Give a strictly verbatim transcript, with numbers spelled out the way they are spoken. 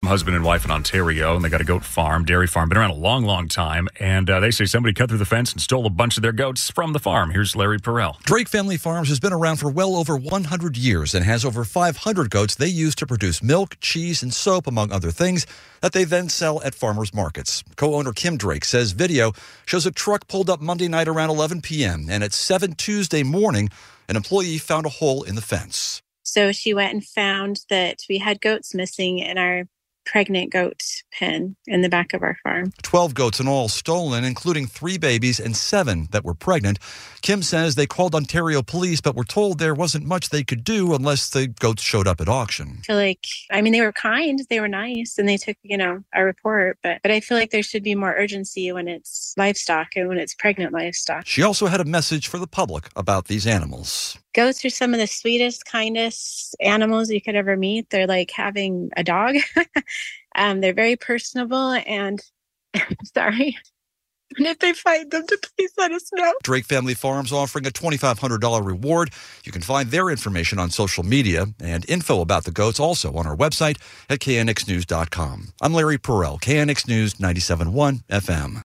husband and wife in Ontario, and they got a goat farm, dairy farm, been around a long, long time, and uh, they say somebody cut through the fence and stole a bunch of their goats from the farm. Here's Larry Perrell. Drake Family Farms has been around for well over one hundred years and has over five hundred goats they use to produce milk, cheese, and soap, among other things, that they then sell at farmers markets. Co-owner Kim Drake says video shows a truck pulled up Monday night around eleven p.m., and at seven Tuesday morning, an employee found a hole in the fence. So she went and found that we had goats missing in our pregnant goat pen in the back of our farm. Twelve goats in all stolen, including three babies and seven that were pregnant. Kim says they called Ontario police, but were told there wasn't much they could do unless the goats showed up at auction. I feel like, I mean, they were kind, they were nice, and they took, you know, a report, but, but I feel like there should be more urgency when it's livestock and when it's pregnant livestock. She also had a message for the public about these animals. Goats are some of the sweetest, kindest animals you could ever meet. They're like having a dog. um, they're very personable, and sorry. And if they find them, to please let us know. Drake Family Farms offering a twenty-five hundred dollars reward. You can find their information on social media and info about the goats also on our website at K N X news dot com. I'm Larry Perrell, K N X News ninety-seven point one F M.